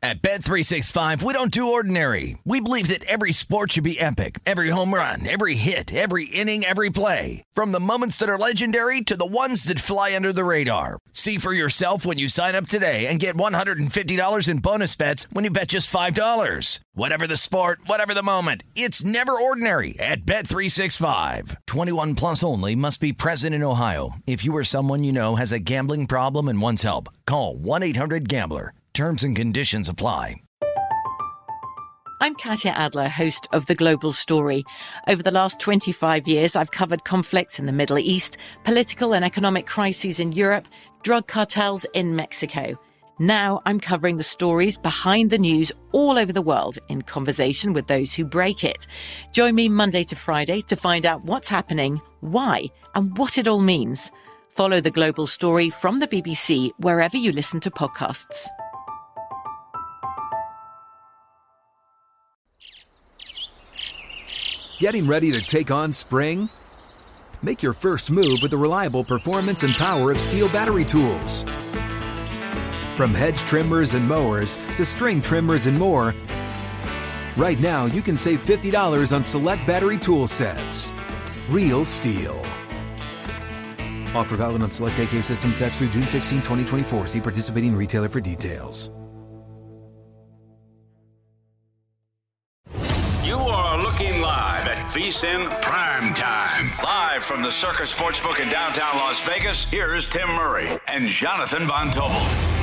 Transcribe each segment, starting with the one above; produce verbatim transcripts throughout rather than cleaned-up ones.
At Bet three sixty-five, we don't do ordinary. We believe that every sport should be epic. Every home run, every hit, every inning, every play. From the moments that are legendary to the ones that fly under the radar. See for yourself when you sign up today and get one hundred fifty dollars in bonus bets when you bet just five dollars. Whatever the sport, whatever the moment, it's never ordinary at Bet three sixty-five. twenty-one plus only. Must be present in Ohio. If you or someone you know has a gambling problem and wants help, call one eight hundred gambler. Terms and conditions apply. I'm Katya Adler, host of The Global Story. Over the last twenty-five years, I've covered conflicts in the Middle East, political and economic crises in Europe, drug cartels in Mexico. Now I'm covering the stories behind the news all over the world in conversation with those who break it. Join me Monday to Friday to find out what's happening, why, and what it all means. Follow The Global Story from the B B C wherever you listen to podcasts. Getting ready to take on spring? Make your first move with the reliable performance and power of Steel battery tools. From hedge trimmers and mowers to string trimmers and more, right now you can save fifty dollars on select battery tool sets. Real Steel. Offer valid on select A K system sets through June sixteenth, twenty twenty-four. See participating retailer for details. You are looking live at VSiN Prime Time. Live from the Circus Sportsbook in downtown Las Vegas, here's Tim Murray and Jonathan Von Tobel.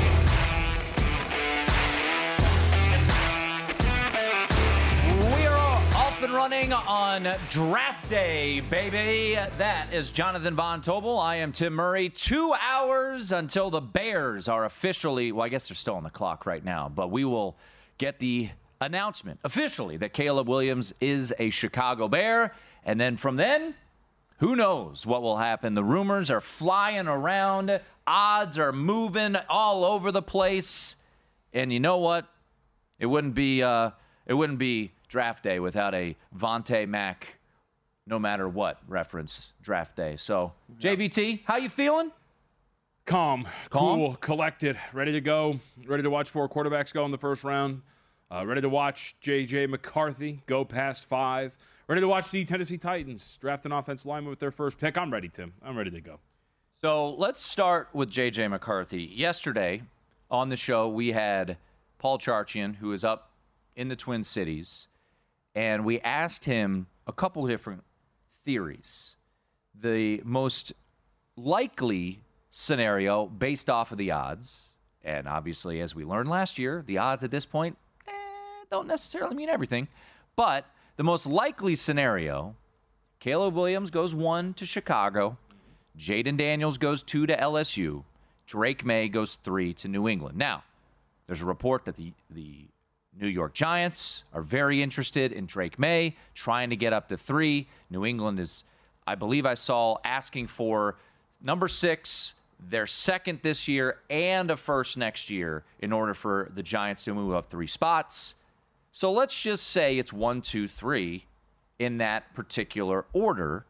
We are off and running on draft day, baby. That is Jonathan Von Tobel. I am Tim Murray. Two hours until the Bears are officially, well, I guess they're still on the clock right now, but we will get the announcement officially that Caleb Williams is a Chicago Bear. And then from then, who knows what will happen. The rumors are flying around. Odds are moving all over the place. And you know what? It wouldn't be uh, it wouldn't be draft day without a Vontae Mack, no matter what, reference draft day. So, J V T, how you feeling? Calm, Calm? cool, collected, ready to go, ready to watch four quarterbacks go in the first round. Uh, ready to watch J J. McCarthy go past five. Ready to watch the Tennessee Titans draft an offensive lineman with their first pick. I'm ready, Tim. I'm ready to go. So let's start with J J. McCarthy. Yesterday on the show, we had Paul Charchian, who is up in the Twin Cities, and we asked him a couple of different theories. The most likely scenario based off of the odds, and obviously, as we learned last year, the odds at this point don't necessarily mean everything, but the most likely scenario, Caleb Williams goes one to Chicago, Jaden Daniels goes two to L S U, Drake May goes three to New England. Now, there's a report that the, the New York Giants are very interested in Drake May, trying to get up to three. New England is, I believe I saw, asking for number six, their second this year, and a first next year in order for the Giants to move up three spots. So let's just say it's one, two, three in that particular order.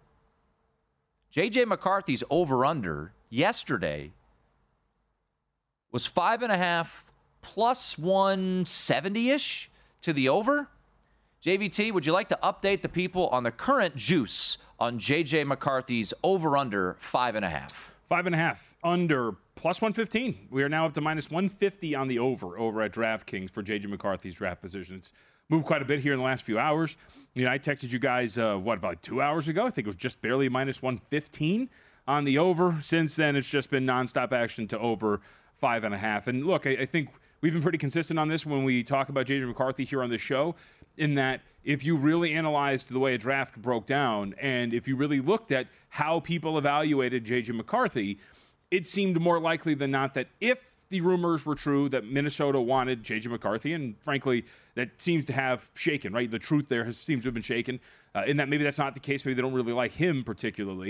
J J. McCarthy's over-under yesterday was five and a half plus one seventy-ish to the over. J V T, would you like to update the people on the current juice on J J. McCarthy's over-under five and a half? Five and a half under plus one fifteen. We are now up to minus one fifty on the over over at DraftKings for J J. McCarthy's draft position. It's moved quite a bit here in the last few hours. You know, I texted you guys, uh, what, about like two hours ago? I think it was just barely minus one fifteen on the over. Since then, it's just been nonstop action to over five and a half. And look, I, I think we've been pretty consistent on this when we talk about J J. McCarthy here on the show, in that if you really analyzed the way a draft broke down, and if you really looked at how people evaluated J J. McCarthy, it seemed more likely than not that if the rumors were true that Minnesota wanted J J. McCarthy, and frankly, that seems to have shaken, right? The truth there has, seems to have been shaken, uh, in that maybe that's not the case. Maybe they don't really like him particularly.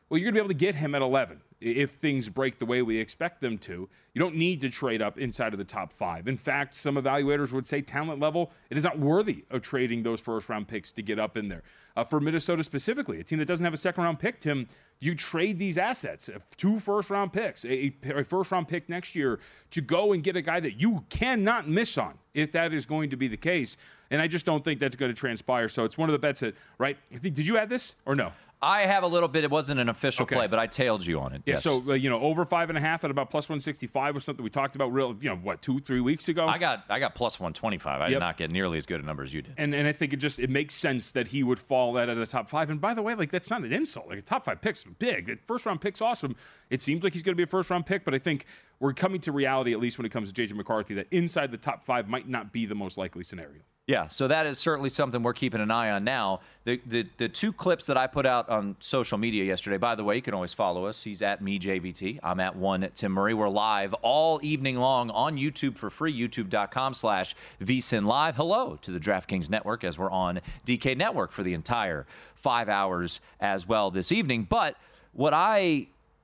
Well, you're going to be able to get him at eleven if things break the way we expect them to. You don't need to trade up inside of the top five. In fact, some evaluators would say talent level, it is not worthy of trading those first-round picks to get up in there. Uh, for Minnesota specifically, a team that doesn't have a second-round pick, Tim, you trade these assets, two first-round picks, a, a first-round pick next year, to go and get a guy that you cannot miss on if that is going to be the case. And I just don't think that's going to transpire. So it's one of the bets that, right? Did you add this or no? I have a little bit. It wasn't an official okay. play, but I tailed you on it. Yeah, yes. so, uh, you know, over five and a half at about plus one sixty-five was something we talked about real, you know, what, two, three weeks ago? I got I got plus one twenty-five. I yep. did not get nearly as good a number as you did. And and I think it just, it makes sense that he would fall that at a top five. And by the way, like, that's not an insult. Like, a top five pick's big. First round pick's awesome. It seems like he's going to be a first round pick, but I think we're coming to reality, at least when it comes to J J McCarthy, that inside the top five might not be the most likely scenario. Yeah, so that is certainly something we're keeping an eye on now. The, the the two clips that I put out on social media yesterday, by the way, you can always follow us. He's at me, J V T. I'm at one Tim Murray. We're live all evening long on YouTube for free, youtube.com slash vsin live. Hello to the DraftKings Network as we're on D K Network for the entire five hours as well this evening. But what I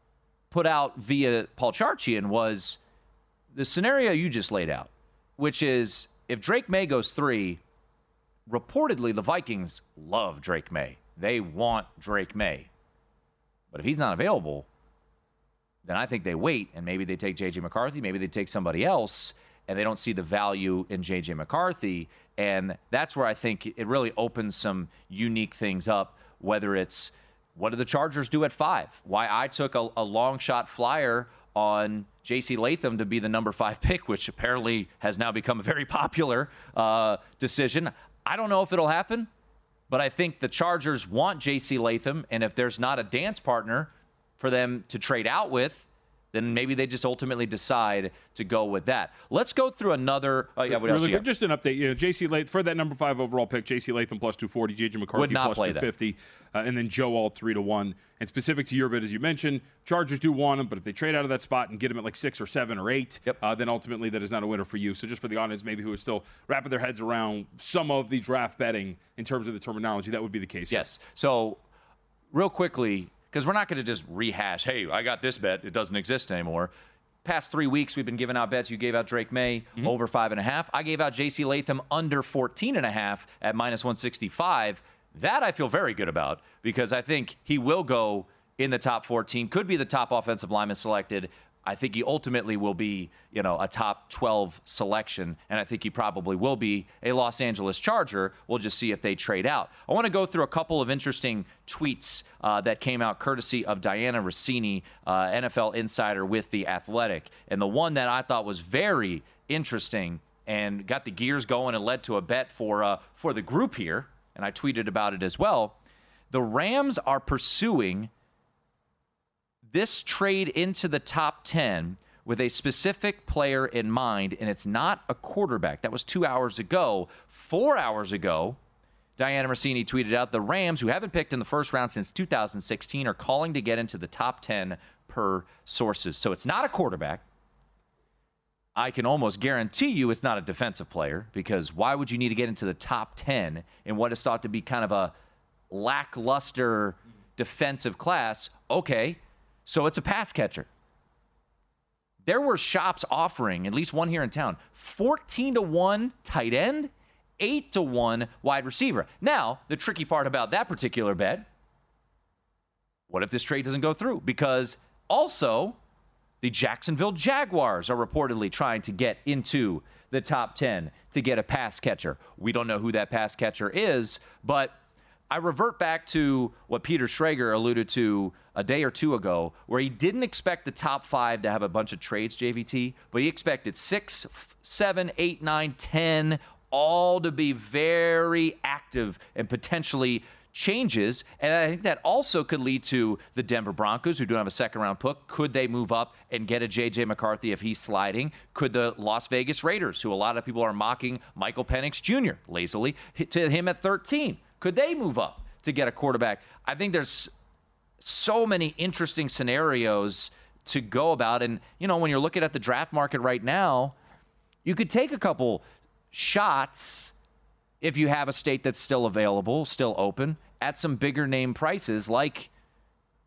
put out via Paul Charchian was the scenario you just laid out, which is if Drake May goes three, reportedly the Vikings love Drake May. They want Drake May. But if he's not available, then I think they wait, and maybe they take J J McCarthy, maybe they take somebody else, and they don't see the value in J J McCarthy. And that's where I think it really opens some unique things up, whether it's what do the Chargers do at five? Why I took a, a long shot flyer on J C Latham to be the number five pick, which apparently has now become a very popular uh, decision. I don't know if it'll happen, but I think the Chargers want J C Latham, and if there's not a dance partner for them to trade out with, then maybe they just ultimately decide to go with that. Let's go through another. Uh, yeah, what else really you good. got? Just an update. You know, J C Latham for that number five overall pick. J C Latham plus two forty. J J McCarthy plus two fifty, uh, and then Joe Alt three to one. And specific to your bid, as you mentioned, Chargers do want him, but if they trade out of that spot and get him at like six or seven or eight, yep. uh, then ultimately that is not a winner for you. So just for the audience, maybe who is still wrapping their heads around some of the draft betting in terms of the terminology, that would be the case. Yes. Here. So real quickly, because we're not going to just rehash. Hey, I got this bet. It doesn't exist anymore. Past three weeks, we've been giving out bets. You gave out Drake May mm-hmm. over five and a half. I gave out J C Latham under fourteen and a half at minus one sixty-five. That I feel very good about because I think he will go in the top fourteen. Could be the top offensive lineman selected. I think he ultimately will be, you know, a top twelve selection, and I think he probably will be a Los Angeles Charger. We'll just see if they trade out. I want to go through a couple of interesting tweets uh, that came out courtesy of Diana Rossini, uh, N F L insider with The Athletic. And the one that I thought was very interesting and got the gears going and led to a bet for uh, for the group here, and I tweeted about it as well. The Rams are pursuing this trade into the top ten with a specific player in mind, and it's not a quarterback. That was two hours ago. Four hours ago, Diana Rossini tweeted out, the Rams, who haven't picked in the first round since two thousand sixteen, are calling to get into the top ten per sources. So it's not a quarterback. I can almost guarantee you it's not a defensive player, because why would you need to get into the top ten in what is thought to be kind of a lackluster defensive class? Okay. So it's a pass catcher. There were shops offering, at least one here in town, fourteen to one tight end, eight to one wide receiver. Now, the tricky part about that particular bet, what if this trade doesn't go through? Because also, the Jacksonville Jaguars are reportedly trying to get into the top ten to get a pass catcher. We don't know who that pass catcher is, but I revert back to what Peter Schrager alluded to a day or two ago, where he didn't expect the top five to have a bunch of trades, J V T, but he expected six, seven, eight, nine, ten, all to be very active and potentially changes. And I think that also could lead to the Denver Broncos, who don't have a second-round pick. Could they move up and get a J J McCarthy if he's sliding? Could the Las Vegas Raiders, who a lot of people are mocking Michael Penix Junior lazily, to him at thirteen, could they move up to get a quarterback? I think there's so many interesting scenarios to go about. And, you know, when you're looking at the draft market right now, you could take a couple shots if you have a state that's still available, still open, at some bigger name prices like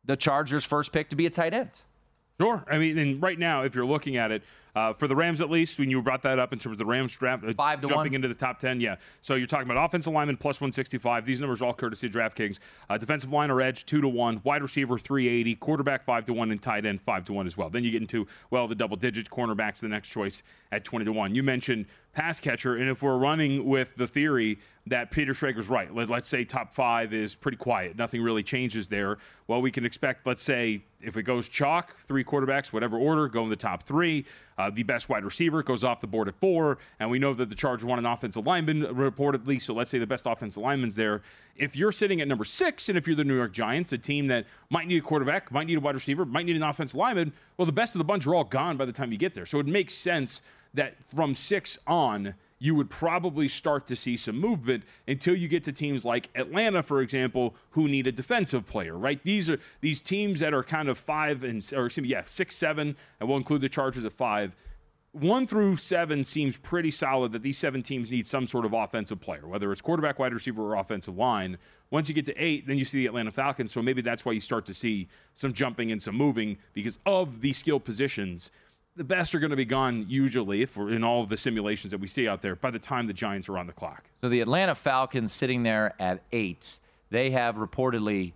the Chargers' first pick to be a tight end. Sure. I mean, and right now, if you're looking at it, uh, for the Rams at least, when you brought that up in terms of the Rams draft, uh, Five to jumping one. into the top ten, yeah. So you're talking about offensive lineman plus one sixty-five. These numbers are all courtesy of DraftKings. Uh, defensive line or edge two to one, wide receiver three eighty, quarterback five to one, and tight end five to one as well. Then you get into well the double digits. Cornerbacks the next choice at twenty to one. You mentioned pass catcher, and if we're running with the theory that Peter Schrager's right, let, let's say top five is pretty quiet, nothing really changes there. Well, we can expect, let's say, if it goes chalk, three quarterbacks, whatever order, go in the top three. Uh, the best wide receiver goes off the board at four, and we know that the Chargers want an offensive lineman reportedly, so let's say the best offensive lineman's there. If you're sitting at number six, and if you're the New York Giants, a team that might need a quarterback, might need a wide receiver, might need an offensive lineman, well, the best of the bunch are all gone by the time you get there. So it makes sense that from six on, you would probably start to see some movement until you get to teams like Atlanta, for example, who need a defensive player, right? These are these teams that are kind of five and or excuse me, yeah, six, seven, and we'll include the Chargers at five. One through seven seems pretty solid that these seven teams need some sort of offensive player, whether it's quarterback, wide receiver, or offensive line. Once you get to eight, then you see the Atlanta Falcons. So maybe that's why you start to see some jumping and some moving because of these skill positions. The best are going to be gone usually, if we're in all of the simulations that we see out there, by the time the Giants are on the clock. So the Atlanta Falcons sitting there at eight, they have reportedly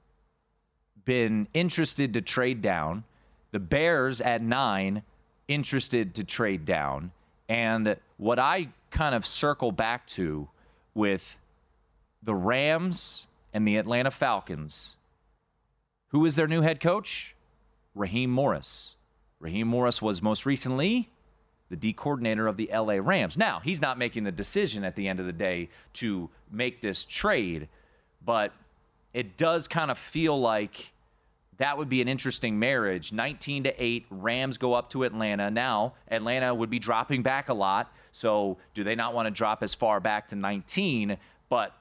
been interested to trade down. The Bears at nine, interested to trade down. And what I kind of circle back to with the Rams and the Atlanta Falcons, who is their new head coach? Raheem Morris. Raheem Morris was most recently the D coordinator of the L A Rams. Now, he's not making the decision at the end of the day to make this trade, but it does kind of feel like that would be an interesting marriage. nineteen to eight, Rams go up to Atlanta. Now, Atlanta would be dropping back a lot, so do they not want to drop as far back to nineteen? But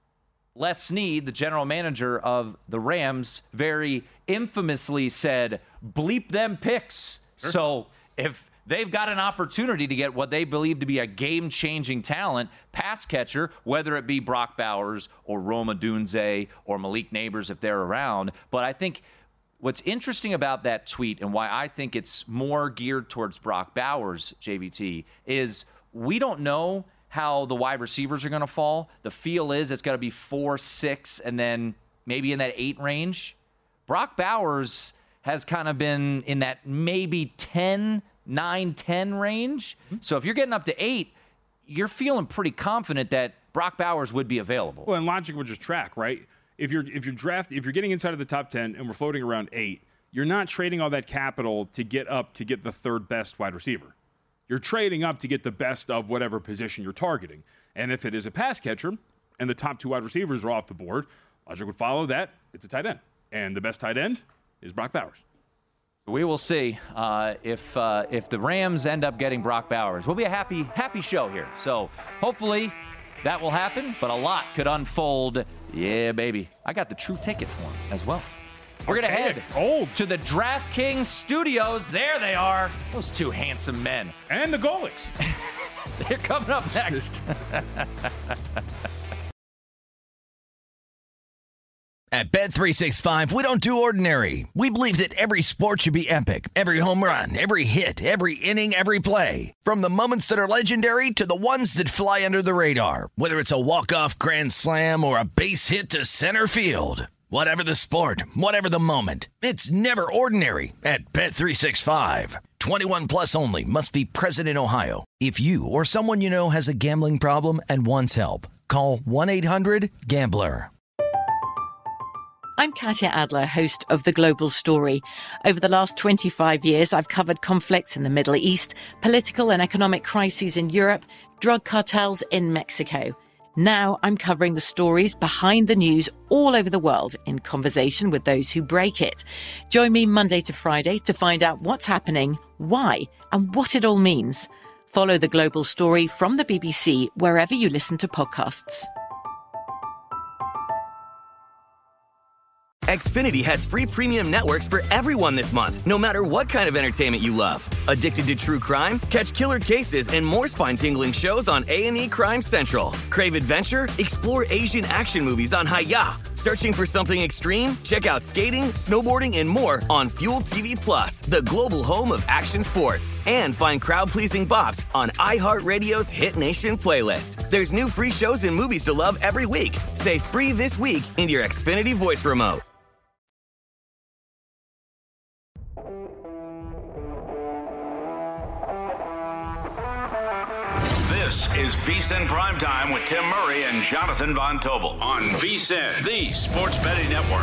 Les Snead, the general manager of the Rams, very infamously said, bleep them picks. Sure. So if they've got an opportunity to get what they believe to be a game-changing talent, pass catcher, whether it be Brock Bowers or Rome Odunze or Malik Neighbors if they're around. But I think what's interesting about that tweet and why I think it's more geared towards Brock Bowers, J V T, is we don't know how the wide receivers are going to fall. The feel is it's got to be four, six, and then maybe in that eight range. Brock Bowers has kind of been in that maybe ten, nine, ten range. Mm-hmm. So if you're getting up to eight, you're feeling pretty confident that Brock Bowers would be available. Well, and logic would just track, right? If you're if you're draft if you're getting inside of the top ten and we're floating around eight, you're not trading all that capital to get up to get the third best wide receiver. You're trading up to get the best of whatever position you're targeting. And if it is a pass catcher and the top two wide receivers are off the board, logic would follow that it's a tight end. And the best tight end is Brock Bowers. We will see uh, if uh, if the Rams end up getting Brock Bowers. We'll be a happy happy show here. So hopefully that will happen, but a lot could unfold. Yeah, baby. I got the true ticket for him as well. We're going to head Old. to the DraftKings studios. There they are. Those two handsome men. And the Golics. They're coming up next. At Bet three sixty-five, we don't do ordinary. We believe that every sport should be epic. Every home run, every hit, every inning, every play. From the moments that are legendary to the ones that fly under the radar. Whether it's a walk-off grand slam or a base hit to center field. Whatever the sport, whatever the moment, it's never ordinary at Bet three sixty-five. twenty-one plus only. Must be present in Ohio. If you or someone you know has a gambling problem and wants help, call one eight hundred gambler. I'm Katya Adler, host of The Global Story. Over the last twenty-five years, I've covered conflicts in the Middle East, political and economic crises in Europe, drug cartels in Mexico. Now I'm covering the stories behind the news all over the world in conversation with those who break it. Join me Monday to Friday to find out what's happening, why, and what it all means. Follow The Global Story from the B B C wherever you listen to podcasts. Xfinity has free premium networks for everyone this month, no matter what kind of entertainment you love. Addicted to true crime? Catch killer cases and more spine-tingling shows on A and E Crime Central. Crave adventure? Explore Asian action movies on Hi-Ya. Searching for something extreme? Check out skating, snowboarding, and more on Fuel T V Plus, the global home of action sports. And find crowd-pleasing bops on iHeartRadio's Hit Nation playlist. There's new free shows and movies to love every week. Say free this week in your Xfinity voice remote. This is VSiN Primetime with Tim Murray and Jonathan Von Tobel on VSiN, the Sports Betting Network.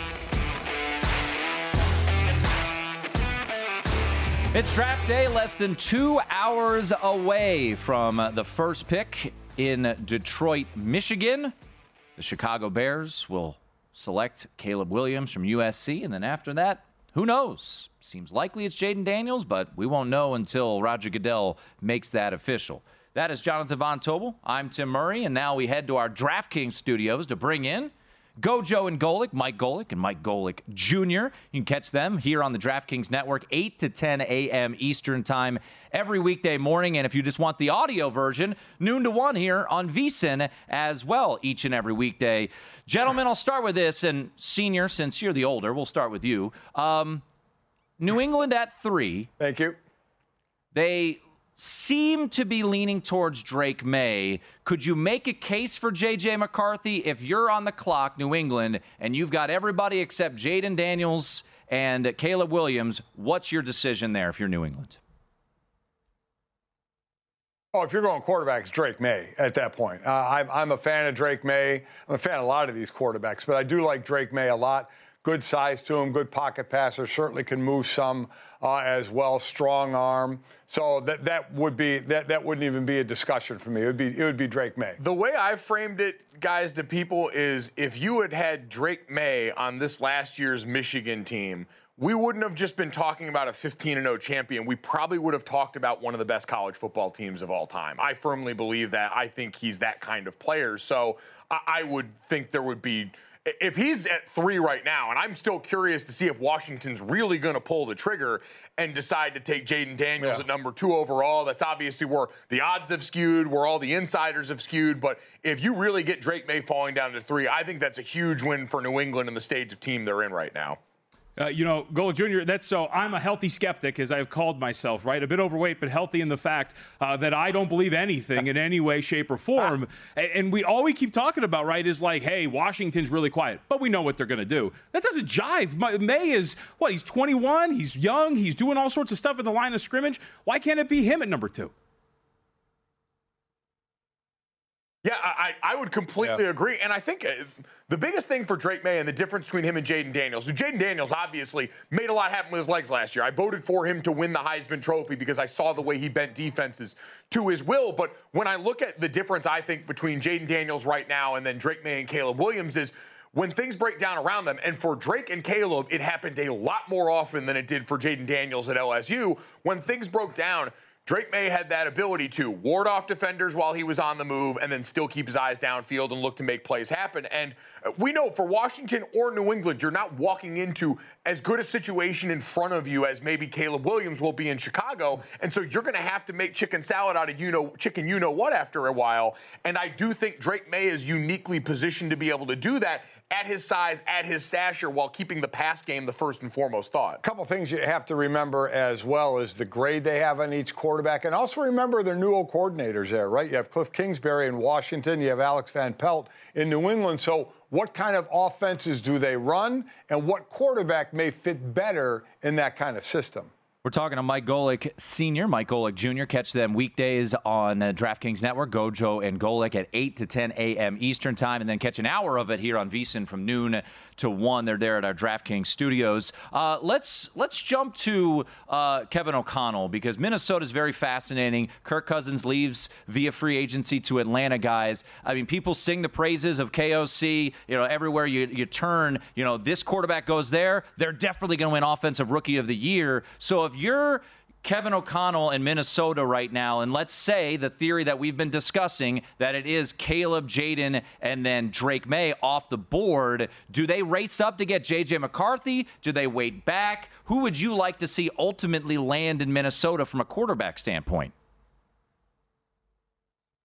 It's draft day, less than two hours away from the first pick in Detroit, Michigan. The Chicago Bears will select Caleb Williams from U S C, and then after that, who knows? Seems likely it's Jaden Daniels, but we won't know until Roger Goodell makes that official. That is Jonathan Von Tobel. I'm Tim Murray, and now we head to our DraftKings studios to bring in Gojo and Golic, Mike Golic and Mike Golic Junior You can catch them here on the DraftKings Network, eight to ten a.m. Eastern Time every weekday morning. And if you just want the audio version, noon to one here on VSiN as well each and every weekday. Gentlemen, I'll start with this. And Senior, since you're the older, we'll start with you. Um, New England at three. Thank you. They seem to be leaning towards Drake May. Could you make a case for J J McCarthy if you're on the clock, New England, and you've got everybody except Jaden Daniels and Caleb Williams? What's your decision there if you're New England? Oh, if you're going quarterback, it's Drake May at that point. Uh, I'm, I'm a fan of Drake May. I'm a fan of a lot of these quarterbacks, but I do like Drake May a lot. Good size to him, good pocket passer, certainly can move some uh, as well, strong arm. So that that would be that that wouldn't even be a discussion for me. It would be it would be Drake May. The way I framed it, guys, to people is if you had had Drake May on this last year's Michigan team, we wouldn't have just been talking about a fifteen and oh champion. We probably would have talked about one of the best college football teams of all time. I firmly believe that. I think he's that kind of player. So I, I would think there would be. If he's at three right now, and I'm still curious to see if Washington's really going to pull the trigger and decide to take Jaden Daniels yeah. at number two overall, that's obviously where the odds have skewed, where all the insiders have skewed. But if you really get Drake May falling down to three, I think that's a huge win for New England and the stage of team they're in right now. Uh, you know, Golic Junior, that's so I'm a healthy skeptic, as I've called myself, right? A bit overweight, but healthy in the fact uh, that I don't believe anything in any way, shape, or form. And, and we all we keep talking about, right, is like, hey, Washington's really quiet, but we know what they're going to do. That doesn't jive. May is, what, he's twenty-one, he's young, he's doing all sorts of stuff in the line of scrimmage. Why can't it be him at number two? Yeah, I, I would completely yeah. agree. And I think uh, the biggest thing for Drake May and the difference between him and Jaden Daniels, so Jaden Daniels obviously made a lot happen with his legs last year. I voted for him to win the Heisman Trophy because I saw the way he bent defenses to his will. But when I look at the difference, I think, between Jaden Daniels right now and then Drake May and Caleb Williams is when things break down around them. And for Drake and Caleb, it happened a lot more often than it did for Jaden Daniels at L S U. When things broke down, Drake May had that ability to ward off defenders while he was on the move and then still keep his eyes downfield and look to make plays happen. And we know for Washington or New England, you're not walking into as good a situation in front of you as maybe Caleb Williams will be in Chicago. And so you're going to have to make chicken salad out of you know chicken you know what after a while. And I do think Drake May is uniquely positioned to be able to do that at his size, at his stature, while keeping the pass game the first and foremost thought. A couple things you have to remember as well is the grade they have on each quarterback. And also remember their new old coordinators there, right? You have Cliff Kingsbury in Washington. You have Alex Van Pelt in New England. So what kind of offenses do they run? And what quarterback may fit better in that kind of system? We're talking to Mike Golic Senior, Mike Golic Junior Catch them weekdays on uh, DraftKings Network, Gojo and Golic at eight to ten a.m. Eastern Time, and then catch an hour of it here on VSiN from noon to one. They're there at our DraftKings studios. Uh, let's let's jump to uh, Kevin O'Connell, because Minnesota is very fascinating. Kirk Cousins leaves via free agency to Atlanta, guys. I mean, people sing the praises of K O C. You know, everywhere you, you turn, you know, this quarterback goes there, they're definitely going to win Offensive Rookie of the Year. So if you're Kevin O'Connell in Minnesota right now, and let's say the theory that we've been discussing, that it is Caleb, Jaden, and then Drake May off the board, do they race up to get J J McCarthy? Do they wait back? Who would you like to see ultimately land in Minnesota from a quarterback standpoint?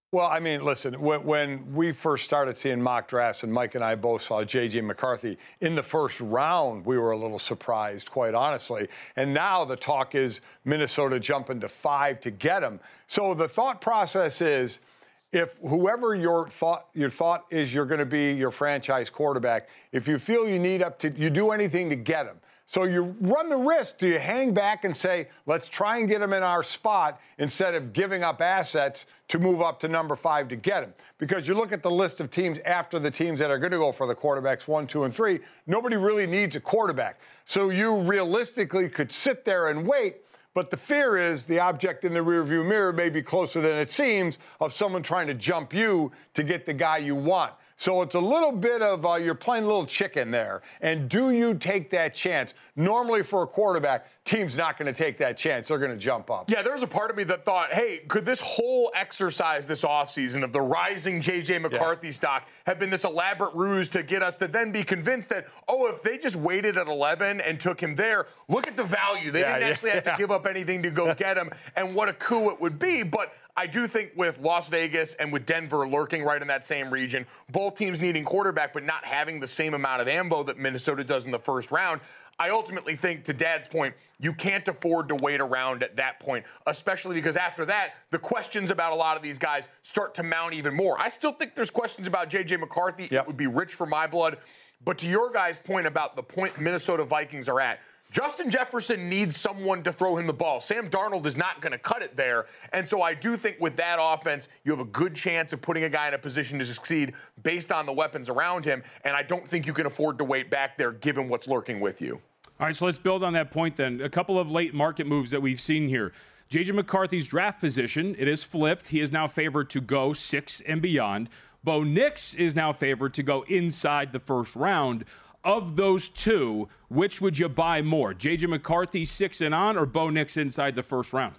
Well, I mean, listen, when, when we first started seeing mock drafts, and Mike and I both saw J J McCarthy in the first round, we were a little surprised, quite honestly. And now the talk is Minnesota jumping to five to get him. So the thought process is, if whoever your thought your thought is you're going to be your franchise quarterback, if you feel you need up to, you do anything to get him. So you run the risk. Do you hang back and say, let's try and get him in our spot instead of giving up assets to move up to number five to get him? Because you look at the list of teams after the teams that are going to go for the quarterbacks, one, two, and three, nobody really needs a quarterback. So you realistically could sit there and wait. But the fear is the object in the rearview mirror may be closer than it seems of someone trying to jump you to get the guy you want. So it's a little bit of uh, you're playing a little chicken there. And do you take that chance? Normally for a quarterback, team's not going to take that chance. They're going to jump up. Yeah, there was a part of me that thought, hey, could this whole exercise this offseason of the rising J J McCarthy yeah. stock have been this elaborate ruse to get us to then be convinced that, oh, if they just waited at eleven and took him there, look at the value. They yeah, didn't actually yeah, have yeah. to give up anything to go get him, and what a coup it would be. But I do think with Las Vegas and with Denver lurking right in that same region, both teams needing quarterback but not having the same amount of ammo that Minnesota does in the first round, I ultimately think, to Dad's point, you can't afford to wait around at that point, especially because after that, the questions about a lot of these guys start to mount even more. I still think there's questions about J J McCarthy. Yep. It would be rich for my blood. But to your guys' point about the point Minnesota Vikings are at, Justin Jefferson needs someone to throw him the ball. Sam Darnold is not going to cut it there. And so I do think with that offense, you have a good chance of putting a guy in a position to succeed based on the weapons around him. And I don't think you can afford to wait back there given what's lurking with you. All right, so let's build on that point then. A couple of late market moves that we've seen here. J J McCarthy's draft position, it is flipped. He is now favored to go six and beyond. Bo Nix is now favored to go inside the first round. Of those two, which would you buy more? J J McCarthy six and on, or Bo Nix inside the first round?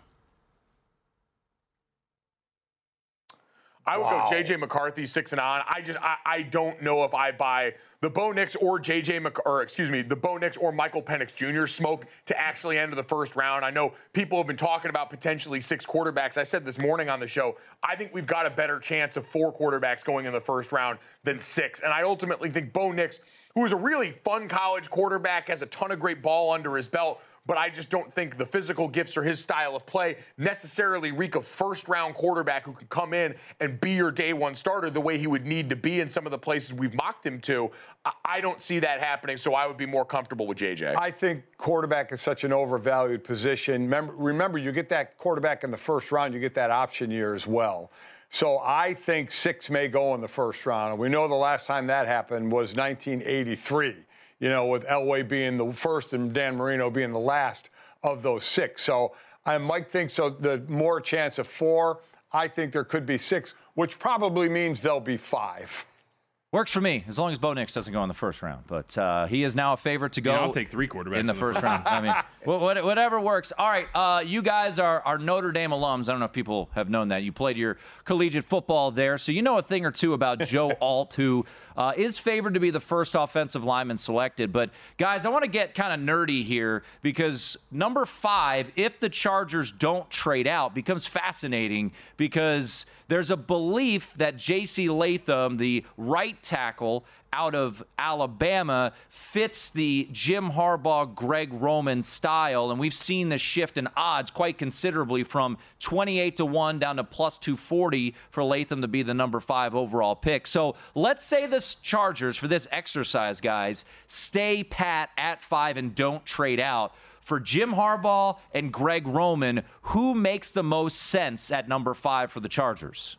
I would wow. go J J McCarthy six and on. I just I, I don't know if I buy the Bo Nix or J J Mc, or excuse me the Bo Nix or Michael Penix Junior smoke to actually enter the first round. I know people have been talking about potentially six quarterbacks. I said this morning on the show, I think we've got a better chance of four quarterbacks going in the first round than six. And I ultimately think Bo Nix, who is a really fun college quarterback, has a ton of great ball under his belt, but I just don't think the physical gifts or his style of play necessarily reek of first-round quarterback who can come in and be your day one starter the way he would need to be in some of the places we've mocked him to. I don't see that happening, so I would be more comfortable with J J. I think quarterback is such an overvalued position. Remember, remember, you get that quarterback in the first round, you get that option year as well. So I think six may go in the first round. And we know the last time that happened was nineteen eighty-three. You know, with Elway being the first and Dan Marino being the last of those six. So I, Mike thinks so the more chance of four. I think there could be six, which probably means there'll be five. Works for me, as long as Bo Nix doesn't go in the first round. But uh, he is now a favorite to go. Yeah, I'll take three quarterbacks in the first round. I mean, whatever works. All right, uh, you guys are, are Notre Dame alums. I don't know if people have known that. You played your collegiate football there, so you know a thing or two about Joe Alt, who uh, is favored to be the first offensive lineman selected. But, guys, I want to get kind of nerdy here because number five, if the Chargers don't trade out, becomes fascinating because there's a belief that J C Latham, the right tackle out of Alabama, fits the Jim Harbaugh, Greg Roman style, and we've seen the shift in odds quite considerably from twenty-eight to one down to plus two forty for Latham to be the number five overall pick. So let's say the Chargers, for this exercise, guys, stay pat at five and don't trade out. For Jim Harbaugh and Greg Roman, who makes the most sense at number five for the Chargers?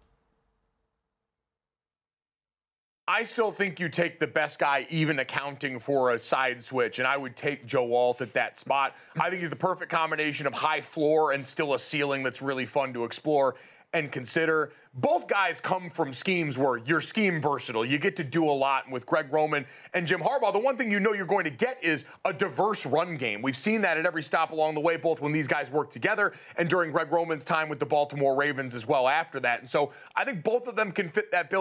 I still think you take the best guy, even accounting for a side switch, and I would take Joe Alt at that spot. I think he's the perfect combination of high floor and still a ceiling that's really fun to explore and consider. Both guys come from schemes where you're scheme versatile. You get to do a lot. And with Greg Roman and Jim Harbaugh, the one thing you know you're going to get is a diverse run game. We've seen that at every stop along the way, both when these guys work together and during Greg Roman's time with the Baltimore Ravens as well after that. And so I think both of them can fit that billing.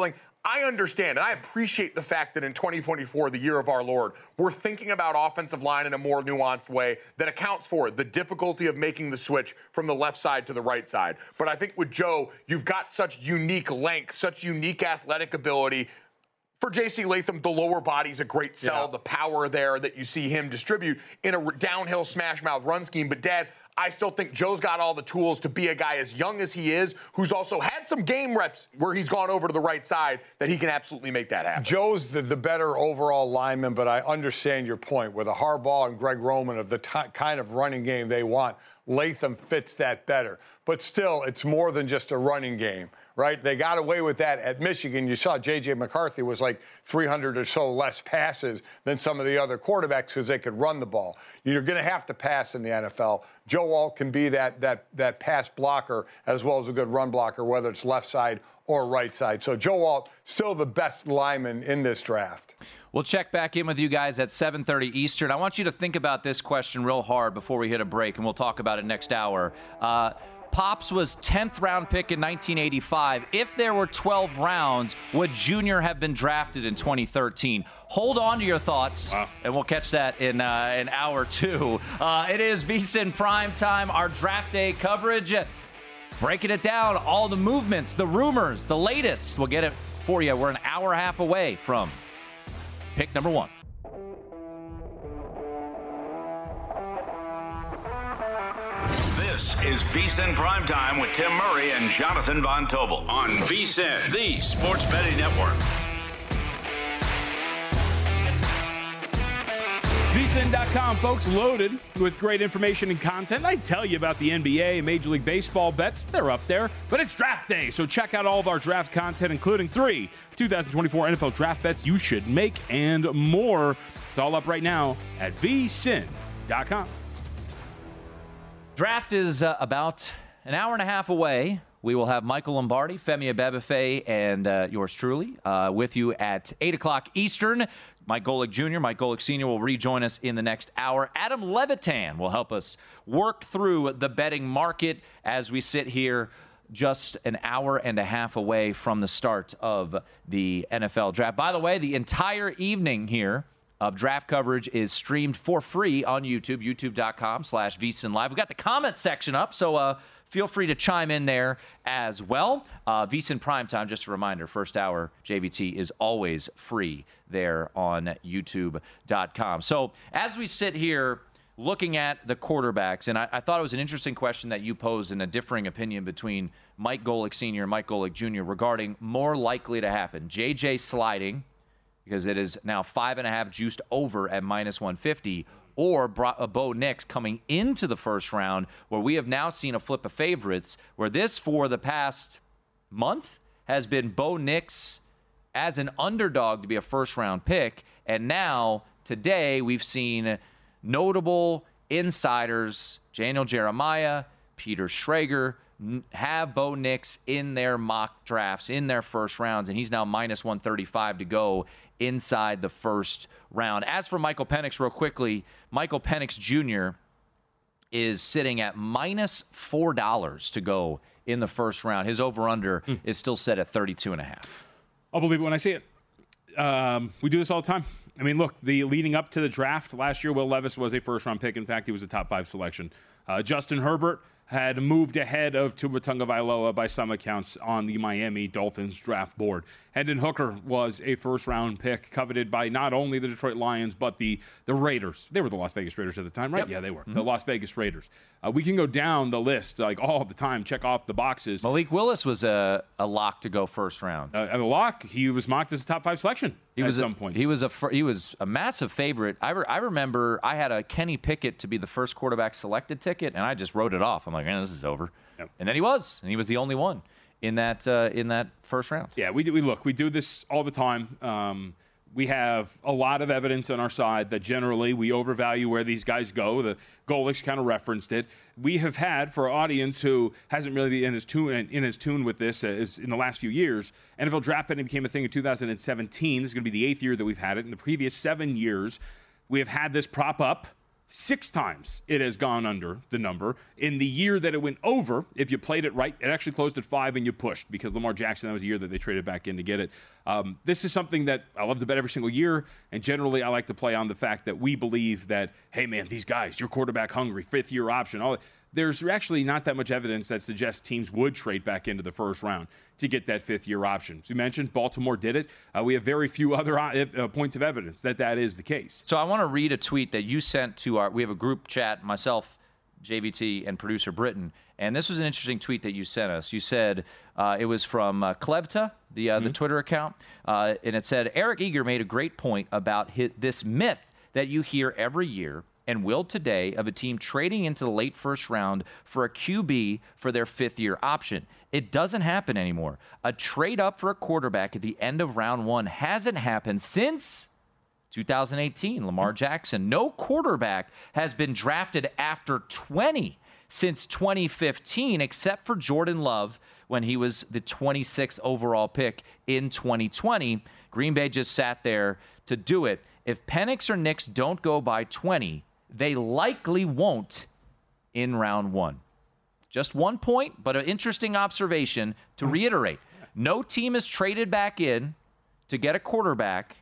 I understand, and I appreciate the fact that in twenty twenty-four, the year of our Lord, we're thinking about offensive line in a more nuanced way that accounts for the difficulty of making the switch from the left side to the right side. But I think with Joe, you've got such unique length, such unique athletic ability. For J C Latham, the lower body's a great sell, yeah. the power there that you see him distribute in a downhill smash mouth run scheme. But, Dad, I still think Joe's got all the tools to be a guy as young as he is, who's also had some game reps where he's gone over to the right side, that he can absolutely make that happen. Joe's the, the better overall lineman, but I understand your point. With a Harbaugh and Greg Roman of the t- kind of running game they want, Latham fits that better. But still, it's more than just a running game, right? They got away with that at Michigan. You saw J J McCarthy was like three hundred or so less passes than some of the other quarterbacks because they could run the ball. You're going to have to pass in the N F L. Joe Alt can be that that that pass blocker as well as a good run blocker, whether it's left side or right side. So Joe Alt, still the best lineman in this draft. We'll check back in with you guys at seven thirty Eastern. I want you to think about this question real hard before we hit a break, and we'll talk about it next hour. Uh, Pops was tenth round pick in nineteen eighty-five. If there were twelve rounds, would Junior have been drafted in twenty thirteen? Hold on to your thoughts, wow. and we'll catch that in uh, an hour two. Uh, it is VSiN Primetime, our draft day coverage. Breaking it down, all the movements, the rumors, the latest. We'll get it for you. We're an hour and a half away from pick number one. This is VSiN Primetime with Tim Murray and Jonathan Von Tobel on VSiN, the Sports Betting Network. V S I N dot com, folks, loaded with great information and content. I tell you about the N B A and Major League Baseball bets. They're up there, but it's draft day, so check out all of our draft content, including three two thousand twenty-four N F L draft bets you should make and more. It's all up right now at V S I N dot com. Draft is uh, about an hour and a half away. We will have Michael Lombardi, Femi Abebefe, and uh, yours truly uh, with you at eight o'clock Eastern. Mike Golick Junior, Mike Golick Senior will rejoin us in the next hour. Adam Levitan will help us work through the betting market as we sit here just an hour and a half away from the start of the N F L draft. By the way, the entire evening here of draft coverage is streamed for free on YouTube, youtube.com slash VSiN Live. We've got the comment section up, so uh, feel free to chime in there as well. Uh, VSiN Primetime, just a reminder, first hour J V T is always free there on youtube dot com. So as we sit here looking at the quarterbacks, and I, I thought it was an interesting question that you posed in a differing opinion between Mike Golick Senior and Mike Golick Junior regarding more likely to happen. J J sliding, because it is now five and a half juiced over at minus one fifty, or Bo Nix coming into the first round, where we have now seen a flip of favorites, where this for the past month has been Bo Nix as an underdog to be a first round pick. And now today we've seen notable insiders, Daniel Jeremiah, Peter Schrager, have Bo Nix in their mock drafts, in their first rounds, and he's now minus one thirty-five to go inside the first round. As for Michael Penix, real quickly, Michael Penix Junior is sitting at minus four dollars to go in the first round. His over-under mm. is still set at thirty-two and a half. I'll believe it when I see it. Um, we do this all the time. I mean, look, the leading up to the draft last year, Will Levis was a first-round pick. In fact, he was a top five selection. Uh, Justin Herbert had moved ahead of Tua Tagovailoa by some accounts on the Miami Dolphins draft board. Hendon Hooker was a first-round pick coveted by not only the Detroit Lions, but the, the Raiders. They were the Las Vegas Raiders at the time, right? Yep. Yeah, they were. Mm-hmm. The Las Vegas Raiders. Uh, we can go down the list like all the time, check off the boxes. Malik Willis was a, a lock to go first round. Uh, a lock. He was mocked as a top five selection he at was some a, points. He was a he was a massive favorite. I, re, I remember I had a Kenny Pickett to be the first quarterback selected ticket, and I just wrote it off. I'm like, man, this is over. Yep. And then he was, and he was the only one in that uh, in that first round. Yeah, we do. We look, we do this all the time. Um, we have a lot of evidence on our side that generally we overvalue where these guys go. The Golick's kind of referenced it. We have had, for our audience who hasn't really been in his tune in his tune with this is in the last few years, N F L draft betting became a thing in two thousand seventeen. This is going to be the eighth year that we've had it. In the previous seven years, we have had this prop up Six times it has gone under the number. In the year that it went over, if you played it right, it actually closed at five and you pushed because Lamar Jackson, that was the year that they traded back in to get it. Um, this is something that I love to bet every single year, and generally I like to play on the fact that we believe that, hey, man, these guys, you're quarterback hungry, fifth-year option, all that. There's actually not that much evidence that suggests teams would trade back into the first round to get that fifth-year option. As you mentioned, Baltimore did it. Uh, we have very few other uh, points of evidence that that is the case. So I want to read a tweet that you sent to our – we have a group chat, myself, J V T, and producer Britton, and this was an interesting tweet that you sent us. You said uh, it was from uh, Klevta, the, uh, mm-hmm. the Twitter account, uh, and it said, Eric Eager made a great point about his, this myth that you hear every year and will today of a team trading into the late first round for a Q B for their fifth-year option. It doesn't happen anymore. A trade up for a quarterback at the end of round one hasn't happened since two thousand eighteen. Lamar Jackson. No quarterback has been drafted after twenty since twenty fifteen, except for Jordan Love when he was the twenty-sixth overall pick in twenty twenty. Green Bay just sat there to do it. If Penix or Nix don't go by twenty, they likely won't in round one. Just one point, but an interesting observation to reiterate. No team has traded back in to get a quarterback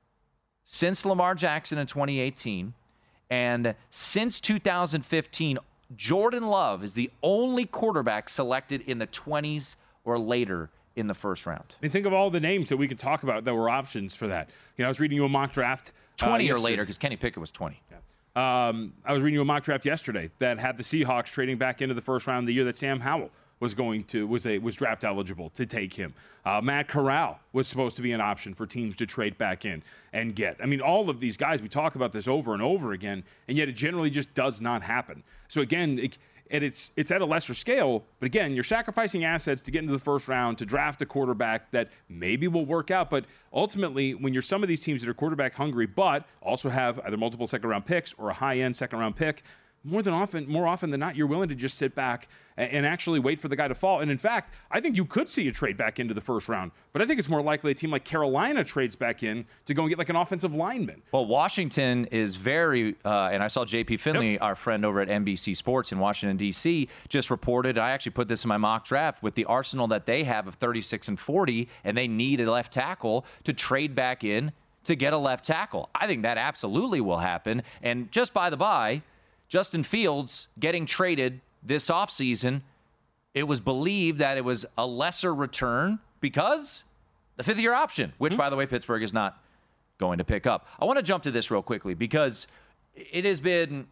since Lamar Jackson in twenty eighteen. And since two thousand fifteen, Jordan Love is the only quarterback selected in the twenties or later in the first round. I mean, think of all the names that we could talk about that were options for that. You know, I was reading you a mock draft. twenty uh, or later, because Kenny Pickett was twenty. Yeah. Um, I was reading you a mock draft yesterday that had the Seahawks trading back into the first round the year that Sam Howell was going to was a was draft eligible to take him. Uh, Matt Corral was supposed to be an option for teams to trade back in and get. I mean, all of these guys, we talk about this over and over again, and yet it generally just does not happen. So again, it, and it's it's at a lesser scale, but again, you're sacrificing assets to get into the first round to draft a quarterback that maybe will work out. But ultimately, when you're some of these teams that are quarterback hungry, but also have either multiple second round picks or a high end second round pick, more than often, more often than not, you're willing to just sit back and, and actually wait for the guy to fall. And in fact, I think you could see a trade back into the first round, but I think it's more likely a team like Carolina trades back in to go and get like an offensive lineman. Well, Washington is very, uh, and I saw J P Finley, yep. our friend over at N B C Sports in Washington, D C, just reported, I actually put this in my mock draft, with the arsenal that they have of thirty-six and forty, and they need a left tackle to trade back in to get a left tackle. I think that absolutely will happen. And just by the by, Justin Fields getting traded this offseason, it was believed that it was a lesser return because the fifth-year option, which, mm-hmm. by the way, Pittsburgh is not going to pick up. I want to jump to this real quickly because it has been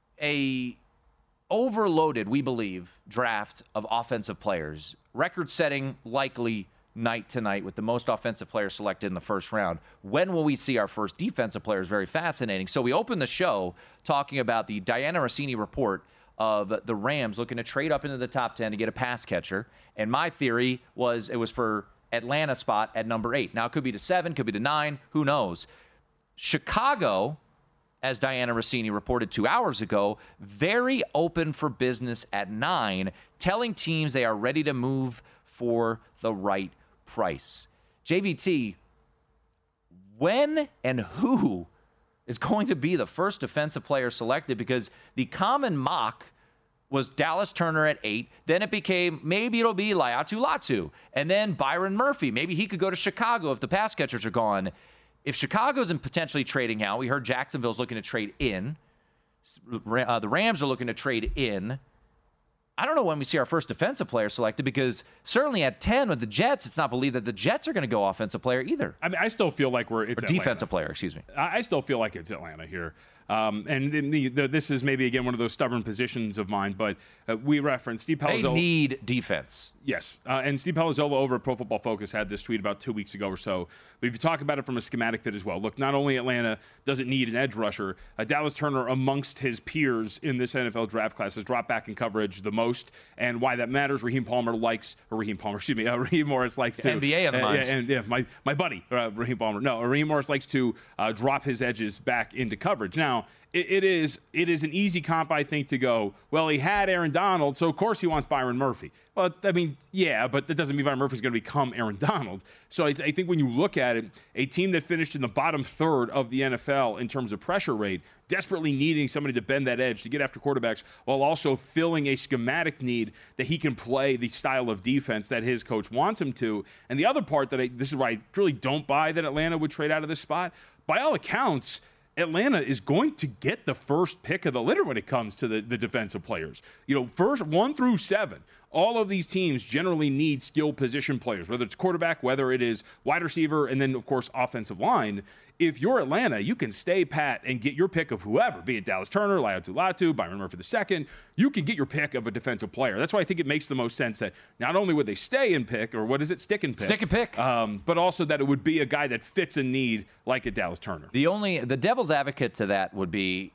a overloaded, we believe, draft of offensive players, record-setting likely night to night with the most offensive players selected in the first round. When will we see our first defensive players? Very fascinating. So we opened the show talking about the Diana Rossini report of the Rams looking to trade up into the top ten to get a pass catcher. And my theory was it was for Atlanta spot at number eight. Now it could be to seven, could be to nine, who knows? Chicago, as Diana Rossini reported two hours ago, very open for business at nine, telling teams they are ready to move for the right price. J V T, when and who is going to be the first defensive player selected? Because the common mock was Dallas Turner at eight. Then it became maybe it'll be Laiatu Latu. And then Byron Murphy. Maybe he could go to Chicago if the pass catchers are gone. If Chicago's in potentially trading out, we heard Jacksonville's looking to trade in. Uh, the Rams are looking to trade in. I don't know when we see our first defensive player selected, because certainly at ten with the Jets, it's not believed that the Jets are going to go offensive player either. I mean, I still feel like we're it's or defensive player, excuse me. I still feel like it's Atlanta here. Um, and the, the, this is maybe, again, one of those stubborn positions of mine, but uh, we referenced Steve Palazzolo. They need defense. Yes, uh, and Steve Palazzolo over at Pro Football Focus had this tweet about two weeks ago or so. But if you talk about it from a schematic fit as well, look, not only Atlanta doesn't need an edge rusher, uh, Dallas Turner amongst his peers in this N F L draft class has dropped back in coverage the most, and why that matters, Raheem Palmer likes, or Raheem Palmer, excuse me, uh, Raheem Morris likes to. N B A on the uh, mind. Yeah, and yeah, my, my buddy, uh, Raheem Palmer. No, Raheem Morris likes to uh, drop his edges back into coverage. Now, Now, it, it is it is an easy comp, I think, to go, well, he had Aaron Donald, so of course he wants Byron Murphy. Well, I mean, yeah, but that doesn't mean Byron Murphy's going to become Aaron Donald. So I, I think when you look at it, a team that finished in the bottom third of the N F L in terms of pressure rate, desperately needing somebody to bend that edge to get after quarterbacks while also filling a schematic need that he can play the style of defense that his coach wants him to. And the other part that I, this is why I really don't buy that Atlanta would trade out of this spot, by all accounts, Atlanta is going to get the first pick of the litter when it comes to the, the defensive players. You know, first one through seven, all of these teams generally need skilled position players, whether it's quarterback, whether it is wide receiver, and then, of course, offensive line. If you're Atlanta, you can stay pat and get your pick of whoever, be it Dallas Turner, Laiatu Latu, Byron Murphy the second. You can get your pick of a defensive player. That's why I think it makes the most sense that not only would they stay and pick, or what is it, stick and pick. Stick and pick. Um, but also that it would be a guy that fits a need like a Dallas Turner. The only, the devil's advocate to that would be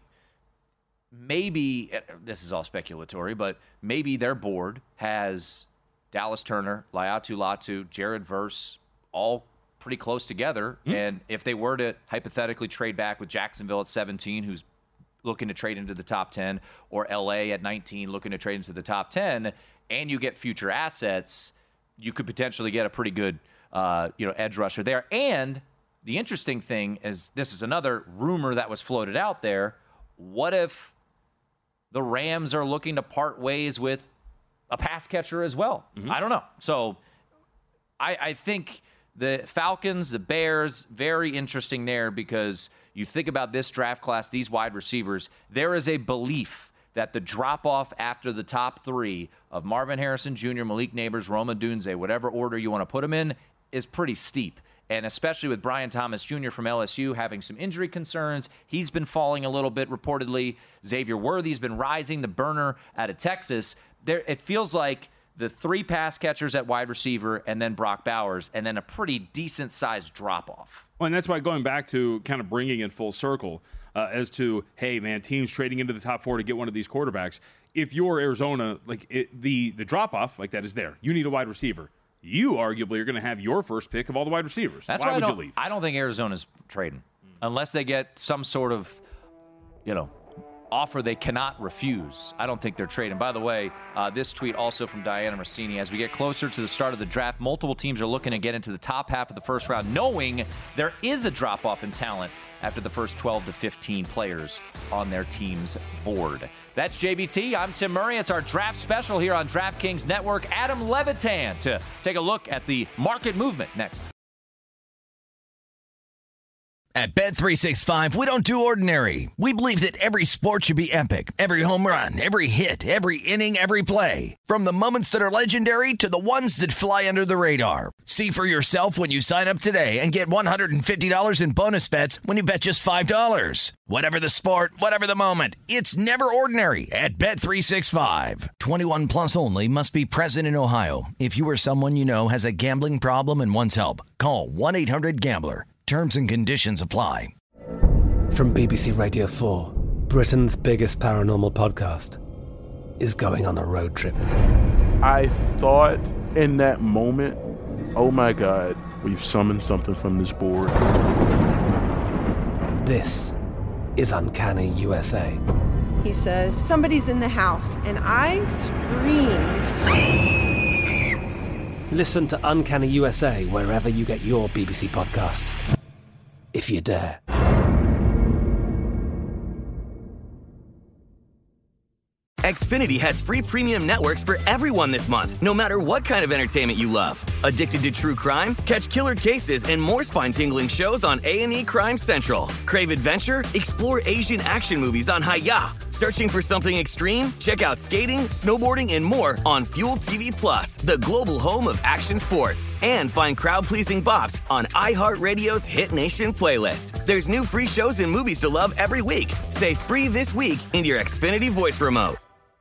maybe, this is all speculatory, but maybe their board has Dallas Turner, Laiatu Latu, Jared Verse, all pretty close together. Mm-hmm. And if they were to hypothetically trade back with Jacksonville at seventeen, who's looking to trade into the top ten, or L A at nineteen, looking to trade into the top ten, and you get future assets, you could potentially get a pretty good uh, you know, edge rusher there. And the interesting thing is, this is another rumor that was floated out there. What if the Rams are looking to part ways with a pass catcher as well? Mm-hmm. I don't know. So I, I think the Falcons, the Bears, very interesting there, because you think about this draft class, these wide receivers, there is a belief that the drop-off after the top three of Marvin Harrison Junior, Malik Neighbors, Rome Odunze, whatever order you want to put them in, is pretty steep. And especially with Brian Thomas Junior from L S U having some injury concerns, he's been falling a little bit reportedly. Xavier Worthy's been rising, the burner out of Texas. There, it feels like the three pass catchers at wide receiver, and then Brock Bowers, and then a pretty decent-sized drop-off. Well, and that's why going back to kind of bringing it full circle uh, as to, hey, man, teams trading into the top four to get one of these quarterbacks. If you're Arizona, like it, the, the drop-off like that is there. You need a wide receiver. You arguably are going to have your first pick of all the wide receivers. That's why, why would I you don't, leave? I don't think Arizona's trading unless they get some sort of, you know, offer they cannot refuse. I don't think they're trading. By the way, uh, this tweet also from Diana Rossini. As we get closer to the start of the draft, multiple teams are looking to get into the top half of the first round, knowing there is a drop-off in talent after the first twelve to fifteen players on their team's board. That's J V T. I'm Tim Murray. It's our draft special here on DraftKings Network. Adam Levitan to take a look at the market movement next. At Bet three sixty-five, we don't do ordinary. We believe that every sport should be epic. Every home run, every hit, every inning, every play. From the moments that are legendary to the ones that fly under the radar. See for yourself when you sign up today and get one hundred fifty dollars in bonus bets when you bet just five dollars. Whatever the sport, whatever the moment, it's never ordinary at Bet three sixty-five. twenty-one plus only. Must be present in Ohio. If you or someone you know has a gambling problem and wants help, call one eight hundred gambler. Terms and conditions apply. From B B C Radio four, Britain's biggest paranormal podcast is going on a road trip. I thought in that moment, oh my God, we've summoned something from this board. This is Uncanny U S A. He says, somebody's in the house, and I screamed. Listen to Uncanny U S A wherever you get your B B C podcasts, if you dare. Xfinity has free premium networks for everyone this month, no matter what kind of entertainment you love. Addicted to true crime? Catch killer cases and more spine-tingling shows on A and E Crime Central. Crave adventure? Explore Asian action movies on Hi-Ya. Searching for something extreme? Check out skating, snowboarding, and more on Fuel T V Plus, the global home of action sports. And find crowd-pleasing bops on iHeartRadio's Hit Nation playlist. There's new free shows and movies to love every week. Say free this week in your Xfinity voice remote.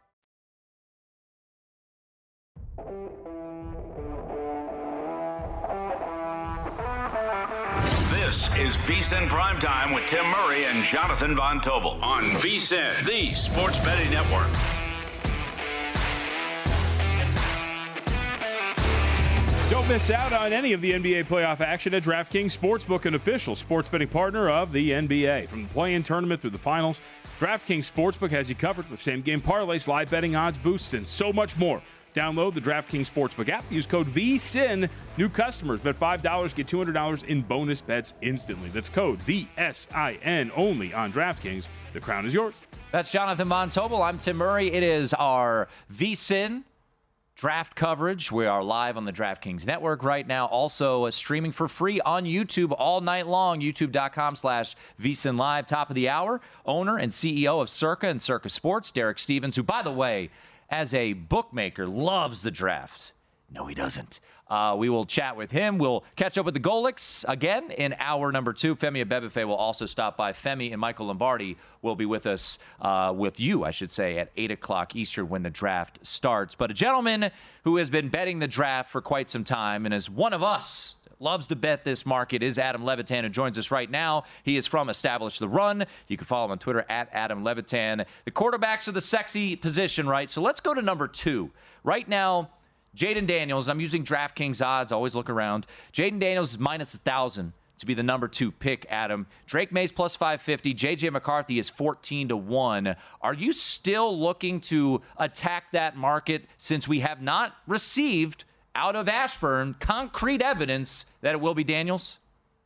This is VSiN Primetime with Tim Murray and Jonathan Von Tobel on VSiN, the Sports Betting Network. Don't miss out on any of the N B A playoff action at DraftKings Sportsbook, an official sports betting partner of the N B A. From the play-in tournament through the finals, DraftKings Sportsbook has you covered with same-game parlays, live betting odds, boosts, and so much more. Download the DraftKings Sportsbook app. Use code V S I N. New customers bet five dollars, get two hundred dollars in bonus bets instantly. That's code V S I N only on DraftKings. The crown is yours. That's Jonathan Von Tobel. I'm Tim Murray. It is our V S I N draft coverage. We are live on the DraftKings Network right now. Also streaming for free on YouTube all night long. YouTube.com slash VSiN Live. Top of the hour. Owner and C E O of Circa and Circa Sports, Derek Stevens, who, by the way, as a bookmaker, loves the draft. No, he doesn't. Uh, we will chat with him. We'll catch up with the Golics again in hour number two. Femi Abebefe will also stop by. Femi and Michael Lombardi will be with us, uh, with you, I should say, at eight o'clock Eastern when the draft starts. But a gentleman who has been betting the draft for quite some time and is one of us, loves to bet this market, is Adam Levitan, who joins us right now. He is from Establish the Run. You can follow him on Twitter at Adam Levitan. The quarterbacks are the sexy position, right? So let's go to number two. Right now, Jayden Daniels, I'm using DraftKings odds, always look around. Jayden Daniels is minus one thousand to be the number two pick, Adam. Drake May's plus five fifty. J J McCarthy is fourteen to one. Are you still looking to attack that market since we have not received out of Ashburn concrete evidence that it will be Daniels?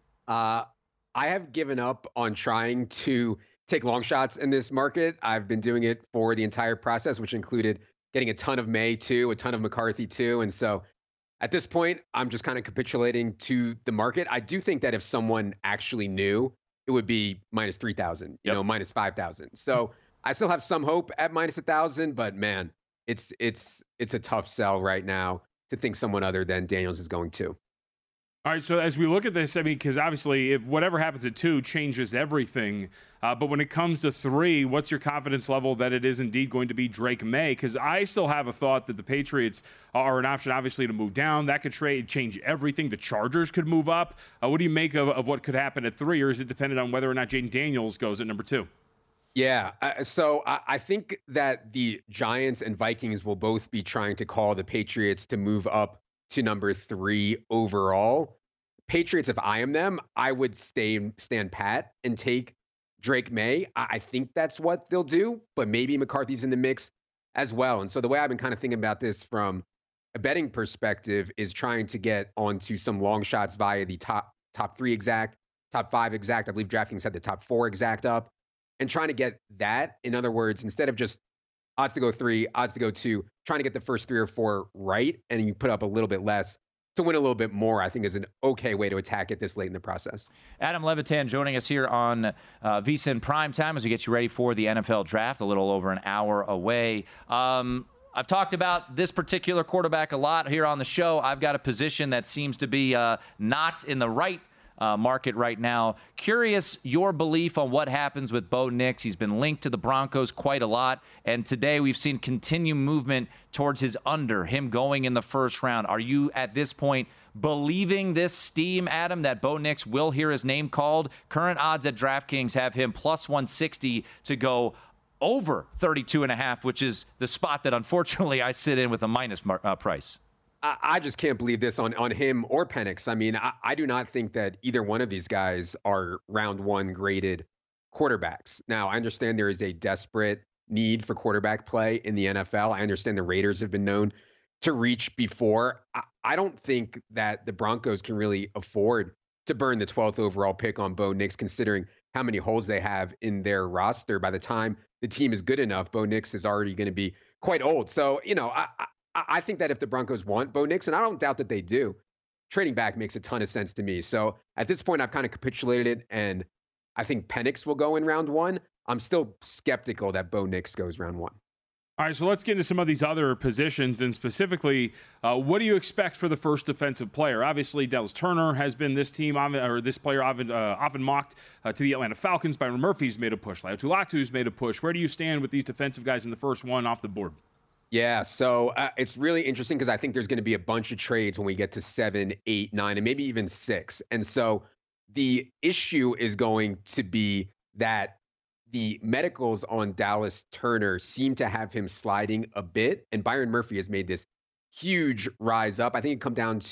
Uh, I have given up on trying to take long shots in this market. I've been doing it for the entire process, which included getting a ton of May too, a ton of McCarthy too. And so at this point, I'm just kind of capitulating to the market. I do think that if someone actually knew, it would be minus three thousand, you yep. know, minus five thousand. So I still have some hope at minus one thousand, but man, it's it's it's a tough sell right now to think someone other than Daniels is going to. All right, so as we look at this, I mean, because obviously if whatever happens at two changes everything. Uh, but when it comes to three, what's your confidence level that it is indeed going to be Drake May? Because I still have a thought that the Patriots are an option, obviously, to move down. That could trade change everything. The Chargers could move up. Uh, what do you make of, of what could happen at three, or is it dependent on whether or not Jayden Daniels goes at number two? Yeah, uh, so I, I think that the Giants and Vikings will both be trying to call the Patriots to move up to number three overall. Patriots, if I am them, I would stay stand pat and take Drake May. I, I think that's what they'll do, but maybe McCarthy's in the mix as well. And so the way I've been kind of thinking about this from a betting perspective is trying to get onto some long shots via the top top three exact, top five exact. I believe DraftKings had the top four exact up, and trying to get that. In other words, instead of just odds to go three, odds to go two, trying to get the first three or four right, and you put up a little bit less to win a little bit more, I think is an okay way to attack it this late in the process. Adam Levitan joining us here on uh, VSiN Primetime as we get you ready for the N F L Draft, a little over an hour away. Um, I've talked about this particular quarterback a lot here on the show. I've got a position that seems to be uh, not in the right Uh, market right now. Curious your belief on what happens with Bo Nix. He's been linked to the Broncos quite a lot, and today we've seen continued movement towards his under, him going in the first round. Are you at this point believing this steam, Adam, that Bo Nix will hear his name called? Current odds at DraftKings have him plus one sixty to go over thirty-two and a half, which is the spot that unfortunately I sit in with a minus mar- uh, price. I just can't believe this on, on him or Penix. I mean, I, I do not think that either one of these guys are round one graded quarterbacks. Now, I understand there is a desperate need for quarterback play in the N F L. I understand the Raiders have been known to reach before. I, I don't think that the Broncos can really afford to burn the twelfth overall pick on Bo Nix, considering how many holes they have in their roster. By the time the team is good enough, Bo Nix is already going to be quite old. So, you know, I, I I think that if the Broncos want Bo Nix, and I don't doubt that they do, trading back makes a ton of sense to me. So at this point, I've kind of capitulated it, and I think Penix will go in round one. I'm still skeptical that Bo Nix goes round one. All right, so let's get into some of these other positions, and specifically, uh, what do you expect for the first defensive player? Obviously, Dallas Turner has been this team, or this player often, uh, often mocked uh, to the Atlanta Falcons. Byron Murphy's made a push. Laiatu Latu's made a push. Where do you stand with these defensive guys in the first one off the board? Yeah, so uh, it's really interesting because I think there's going to be a bunch of trades when we get to seven, eight, nine, and maybe even six. And so the issue is going to be that the medicals on Dallas Turner seem to have him sliding a bit, and Byron Murphy has made this huge rise up. I think it come down to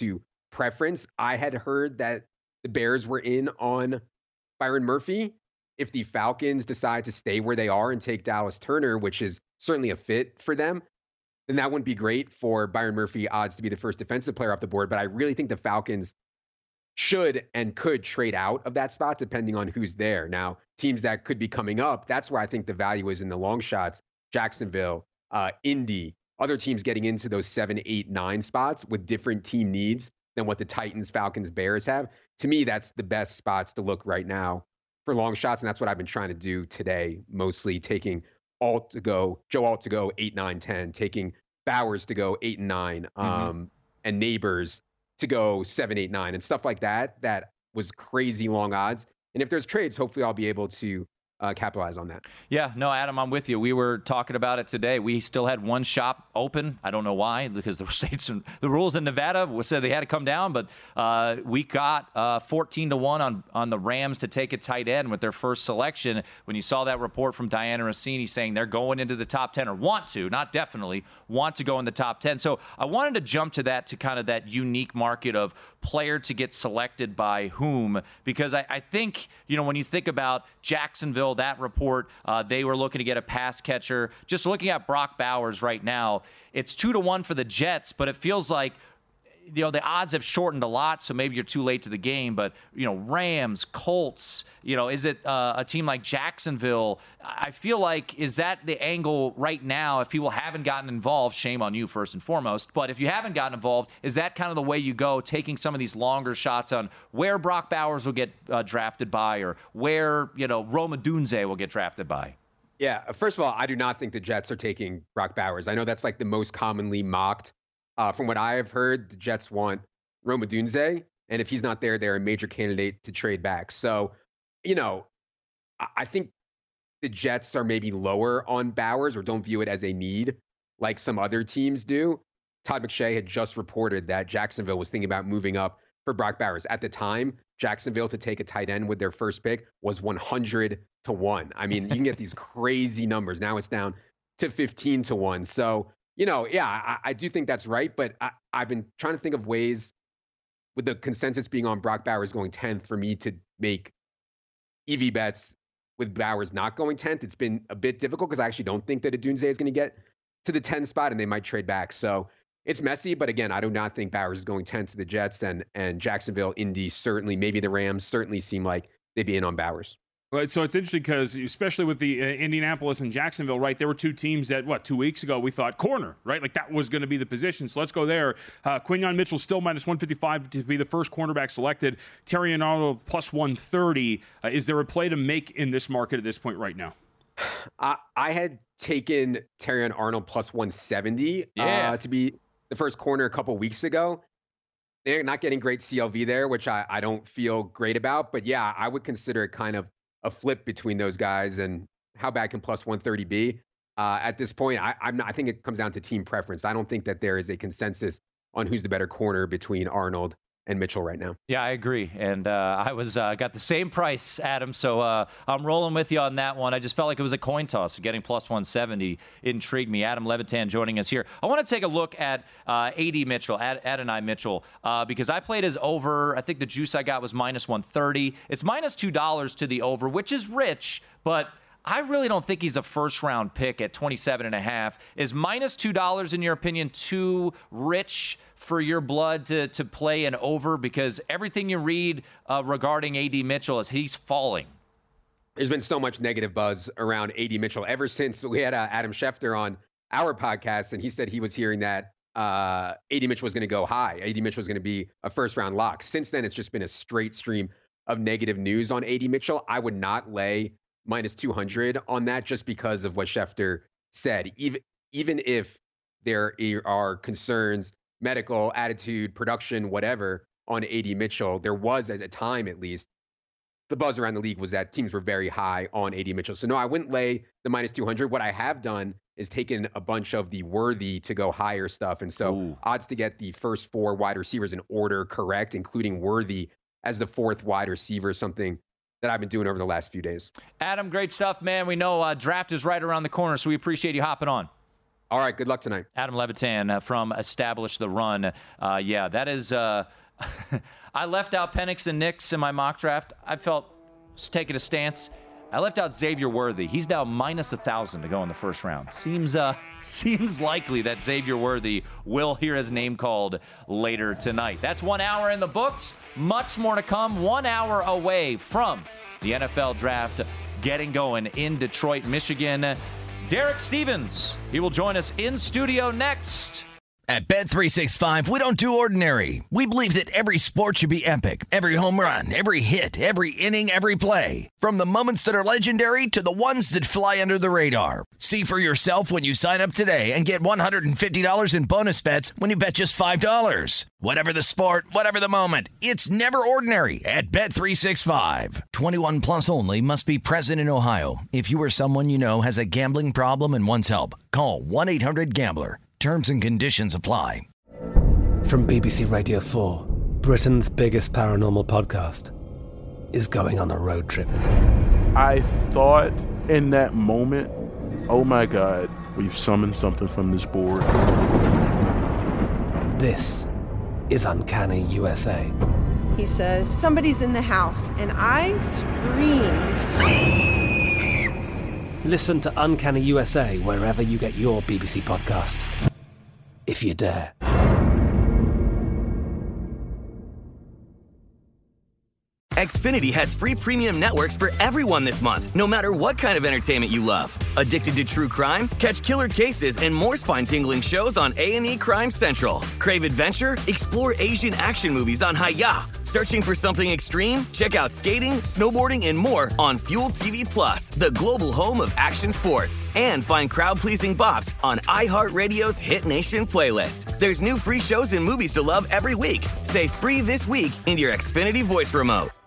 preference, I had heard that the Bears were in on Byron Murphy. If the Falcons decide to stay where they are and take Dallas Turner, which is certainly a fit for them, then that wouldn't be great for Byron Murphy odds to be the first defensive player off the board. But I really think the Falcons should and could trade out of that spot depending on who's there. Now, teams that could be coming up, that's where I think the value is in the long shots. Jacksonville, uh, Indy, other teams getting into those seven, eight, nine spots with different team needs than what the Titans, Falcons, Bears have. To me, that's the best spots to look right now for long shots, and that's what I've been trying to do today, mostly taking Alt to go, Joe Alt to go eight, nine, ten, taking Bowers to go eight and nine, um, mm-hmm. and Neighbors to go seven, eight, nine, and stuff like that. That was crazy long odds. And if there's trades, hopefully I'll be able to Uh, capitalize on that. Yeah, no, Adam, I'm with you. We were talking about it today. We still had one shop open. I don't know why, because the states and the rules in Nevada said they had to come down, but uh, we got uh, fourteen to one on, on the Rams to take a tight end with their first selection. When you saw that report from Diana Rossini saying they're going into the top ten, or want to, not definitely, want to go in the top ten. So I wanted to jump to that, to kind of that unique market of player to get selected by whom, because I, I think, you know, when you think about Jacksonville, that report, uh, they were looking to get a pass catcher. Just looking at Brock Bowers right now, it's two to one for the Jets, but it feels like, you know, the odds have shortened a lot, so maybe you're too late to the game. But, you know, Rams, Colts, you know, is it uh, a team like Jacksonville? I feel like, is that the angle right now? If people haven't gotten involved, shame on you first and foremost. But if you haven't gotten involved, is that kind of the way you go, taking some of these longer shots on where Brock Bowers will get uh, drafted by, or where, you know, Rome Odunze will get drafted by? Yeah, first of all, I do not think the Jets are taking Brock Bowers. I know that's like the most commonly mocked. Uh, from what I have heard, the Jets want Rome Odunze, and if he's not there, they're a major candidate to trade back. So, you know, I, I think the Jets are maybe lower on Bowers, or don't view it as a need like some other teams do. Todd McShay had just reported that Jacksonville was thinking about moving up for Brock Bowers. At the time, Jacksonville to take a tight end with their first pick was one hundred to one. I mean, you can get these crazy numbers. Now it's down to fifteen to one. So, you know, yeah, I, I do think that's right, but I, I've been trying to think of ways, with the consensus being on Brock Bowers going tenth, for me to make E V bets with Bowers not going tenth. It's been a bit difficult because I actually don't think that Odunze is going to get to the ten spot, and they might trade back. So it's messy, but again, I do not think Bowers is going tenth to the Jets, and and Jacksonville, Indy, certainly, maybe the Rams certainly seem like they'd be in on Bowers. Right, so it's interesting because, especially with the uh, Indianapolis and Jacksonville, right, there were two teams that, what, two weeks ago we thought corner, right? Like that was going to be the position. So let's go there. Uh, Quinyon Mitchell still minus one fifty-five to be the first cornerback selected. Terrion Arnold plus one thirty. Uh, is there a play to make in this market at this point right now? I, I had taken Terrion Arnold plus one seventy yeah. uh, to be the first corner a couple weeks ago. They're not getting great C L V there, which I, I don't feel great about. But yeah, I would consider it kind of a flip between those guys, and how bad can plus one thirty be? Uh, at this point, I, I'm not, I think it comes down to team preference. I don't think that there is a consensus on who's the better corner between Arnold and Mitchell right now. Yeah, I agree. And uh, I was uh, got the same price, Adam, so uh, I'm rolling with you on that one. I just felt like it was a coin toss. Getting plus one seventy intrigued me. Adam Levitan joining us here. I want to take a look at uh, A D Mitchell, Ad- Adonai Mitchell, uh, because I played his over. I think the juice I got was minus one thirty. It's minus two dollars to the over, which is rich, but I really don't think he's a first-round pick at twenty-seven and a half. Is minus two dollars, in your opinion, too rich for your blood to to play an over? Because everything you read uh, regarding A D Mitchell is he's falling. There's been so much negative buzz around A D Mitchell ever since we had uh, Adam Schefter on our podcast, and he said he was hearing that uh, A D Mitchell was going to go high. A D Mitchell was going to be a first-round lock. Since then, it's just been a straight stream of negative news on A D Mitchell. I would not lay minus two hundred on that just because of what Schefter said. Even even if there are concerns, medical, attitude, production, whatever, on A D Mitchell, there was at a time, at least, the buzz around the league was that teams were very high on A D Mitchell. So no, I wouldn't lay the minus two hundred. What I have done is taken a bunch of the worthy to go higher stuff. And so Ooh. odds to get the first four wide receivers in order correct, including Worthy as the fourth wide receiver, something that I've been doing over the last few days. Adam, great stuff, man. We know uh, draft is right around the corner, so we appreciate you hopping on. All right, good luck tonight. Adam Levitan uh, from Establish the Run. Uh, yeah, that is uh, I left out Penix and Nix in my mock draft. I felt just taking a stance. I left out Xavier Worthy. He's now minus a thousand to go in the first round. Seems uh seems likely that Xavier Worthy will hear his name called later tonight. That's one hour in the books. Much more to come. One hour away from the N F L draft getting going in Detroit, Michigan. Derek Stevens, he will join us in studio next. At Bet three sixty-five, we don't do ordinary. We believe that every sport should be epic. Every home run, every hit, every inning, every play. From the moments that are legendary to the ones that fly under the radar. See for yourself when you sign up today and get one hundred fifty dollars in bonus bets when you bet just five dollars. Whatever the sport, whatever the moment, it's never ordinary at Bet three sixty-five. twenty-one plus only. Must be present in Ohio. If you or someone you know has a gambling problem and wants help, call one eight hundred gambler. Terms and conditions apply. From B B C Radio four, Britain's biggest paranormal podcast is going on a road trip. I thought in that moment, oh my God, we've summoned something from this board. This is Uncanny U S A. He says, somebody's in the house, and I screamed. Listen to Uncanny U S A wherever you get your B B C podcasts, if you dare. Xfinity has free premium networks for everyone this month, no matter what kind of entertainment you love. Addicted to true crime? Catch killer cases and more spine-tingling shows on A and E Crime Central. Crave adventure? Explore Asian action movies on Hi-Ya. Searching for something extreme? Check out skating, snowboarding, and more on Fuel T V Plus, the global home of action sports. And find crowd-pleasing bops on iHeartRadio's Hit Nation playlist. There's new free shows and movies to love every week. Say free this week in your Xfinity voice remote.